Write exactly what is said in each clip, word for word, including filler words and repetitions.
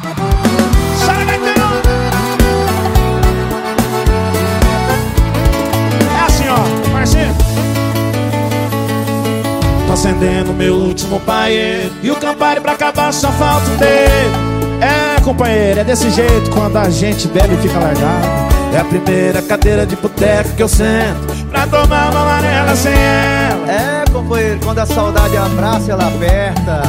Sai, Gaiteiro! É assim, ó, parceiro. Tô acendendo meu último paeiro e o Campari pra acabar só falta um dedo. É, companheiro, é desse jeito quando a gente bebe e fica largado. É a primeira cadeira de boteco que eu sento pra tomar uma amarela sem ela. É, companheiro, quando a saudade abraça, ela aperta.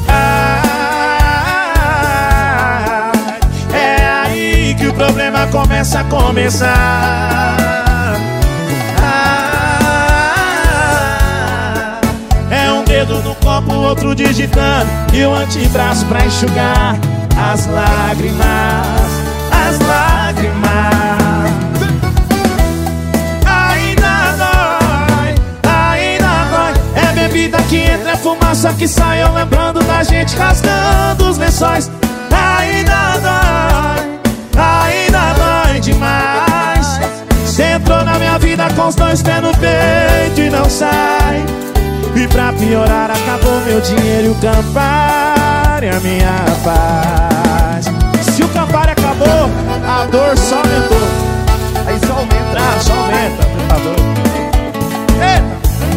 Ah, é aí que o problema começa a começar. Ah, é um dedo no copo, outro digitando e o antebraço pra enxugar as lágrimas, as lágrimas. Ainda dói, ainda dói. É bebida que entra, é fumaça que sai, eu lembrando da gente rasgando os lençóis. Ainda dói, ainda dói demais. Cê entrou na minha vida com os dois pés no peito e não sai. E pra piorar acabou meu dinheiro e o Campari, a minha paz. Se o Campari acabou, a dor só aumentou. Aí só aumenta, Ah, só aumenta, tá doido. Eita!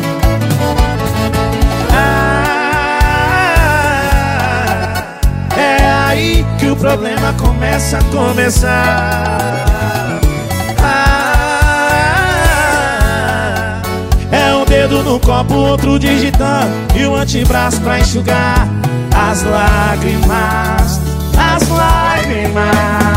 Ah, é aí que o problema começa a começar. Ah, é um dedo no copo, outro digitando e o antebraço pra enxugar as lágrimas, as lágrimas.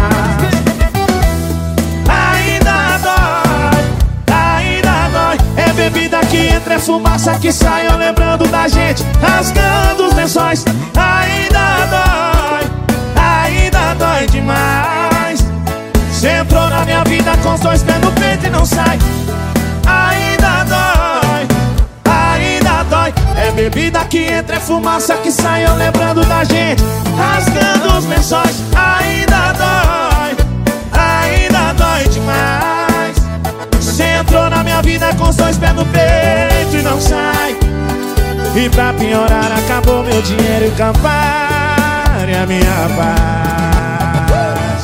Ainda dói, ainda dói. É bebida que entra, é fumaça que sai, eu lembrando da gente rasgando os lençóis. Ainda dói, ainda dói demais. Cê entrou na minha vida com os dois pés no peito e não sai. Ainda dói, ainda dói. É bebida que entra, é fumaça que sai, eu lembrando da gente rasgando os lençóis. Ainda dói, ainda dói demais. Cê entrou na minha vida com os dois pés no peito e não sai. E pra piorar acabou meu dinheiro e o Campari, a minha paz.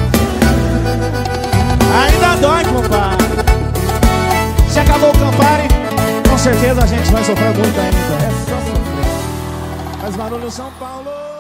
Ainda dói, compadre. Se acabou o Campari, com certeza a gente vai sofrer muito ainda. É só sofrer. Faz barulho, São Paulo.